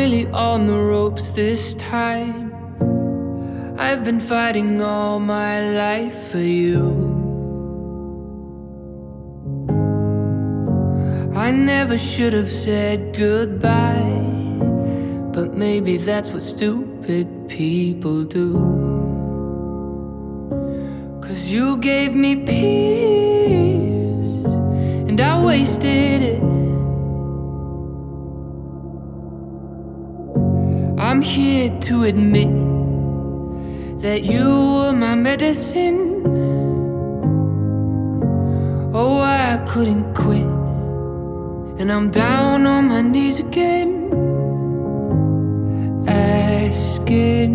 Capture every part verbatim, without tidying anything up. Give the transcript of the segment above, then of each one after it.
really on the ropes this time. I've been fighting all my life for you. I never should have said goodbye, but maybe that's what stupid people do. 'Cause you gave me peace, and I wasted it. I'm here to admit that you were my medicine. Oh, I couldn't quit, and I'm down on my knees again, asking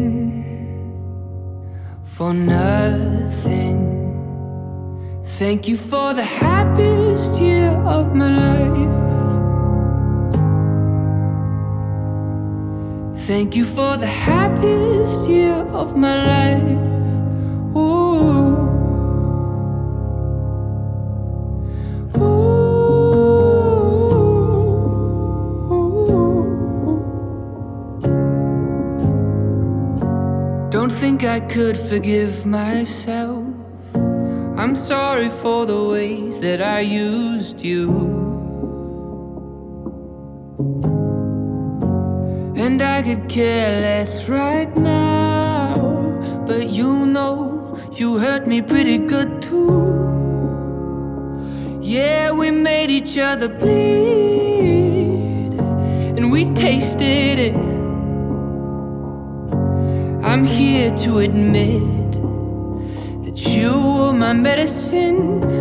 for nothing. Thank you for the happiest year of my life. Thank you for the happiest year of my life. Ooh. Don't think I could forgive myself. I'm sorry for the ways that I used you. And I could care less right now, but you know you hurt me pretty good too. Yeah, we made each other bleed, and we tasted it. I'm here to admit that you were my medicine.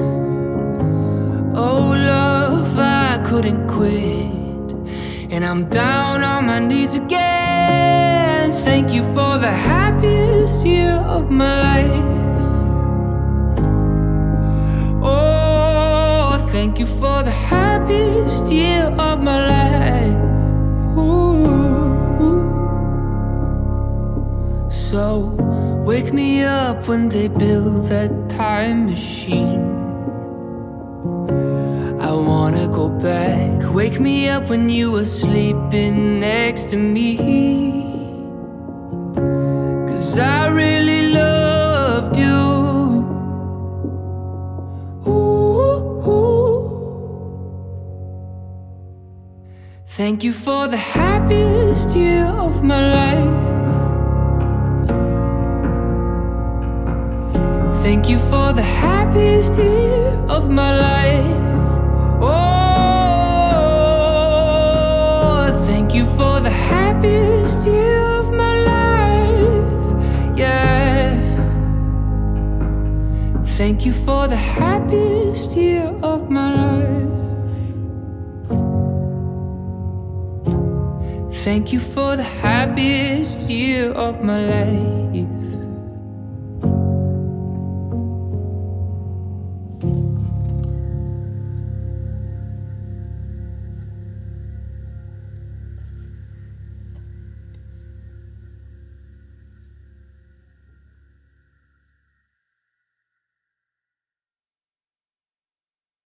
Oh, love, I couldn't quit, and I'm down on my knees again. Thank you for the happiest year of my life. Oh, thank you for the happiest year of my life. Ooh. So wake me up when they build that time machine. I wanna go back. Wake me up when you were sleeping next to me, 'cause I really loved you. Ooh, ooh. Thank you for the happiest year of my life. Thank you for the happiest year of my life. Oh, thank you for the happiest year of my life. Yeah. Thank you for the happiest year of my life. Thank you for the happiest year of my life.